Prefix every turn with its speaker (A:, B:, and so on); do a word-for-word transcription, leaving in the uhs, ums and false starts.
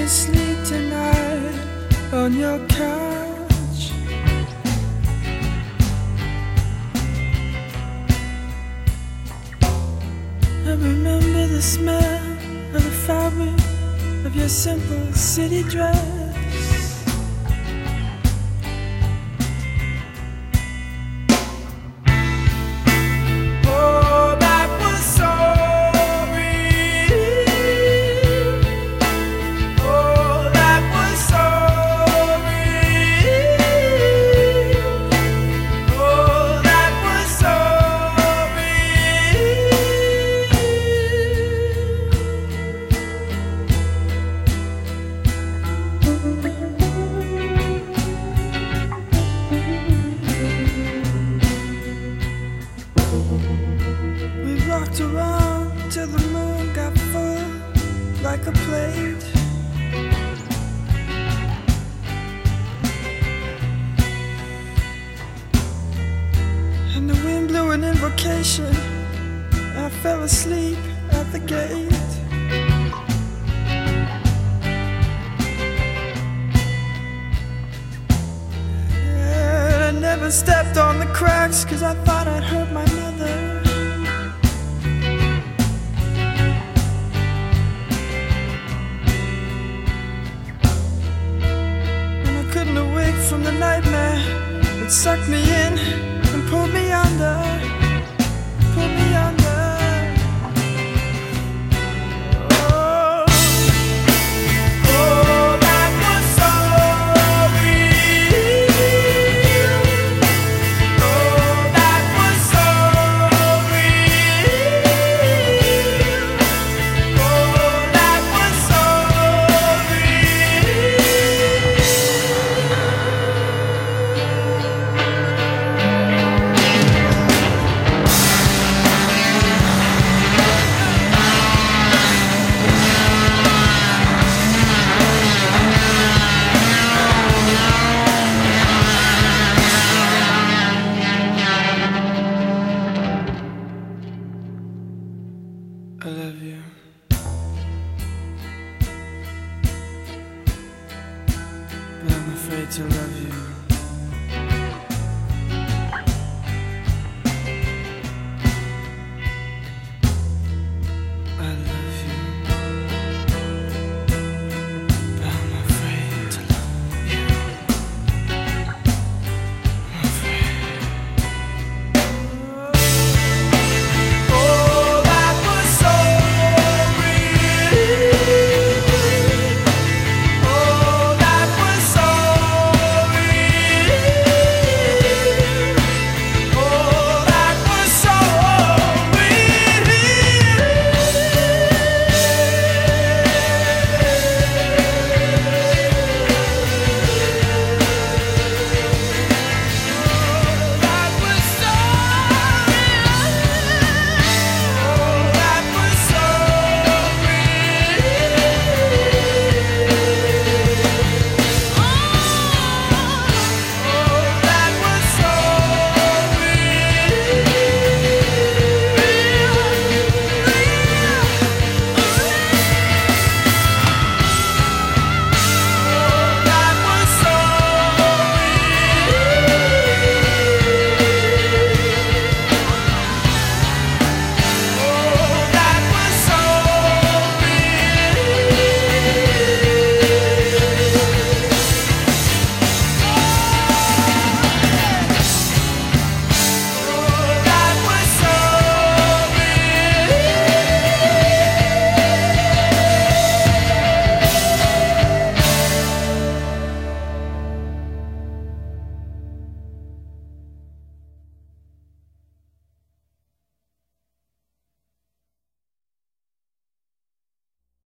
A: to sleep tonight on your couch. I remember the smell of the fabric of your simple city dress. We rocked around till the moon got full like a plate. And the wind blew an invocation. I fell asleep at the gate. And I never stepped on the cracks, 'cause I thought I'd hurt my mother. From the nightmare that sucked me in and pulled me under, pulled me under. Oh, oh, that was so real. Oh, that was so real. Oh, that was so I love you, but I'm afraid to love you.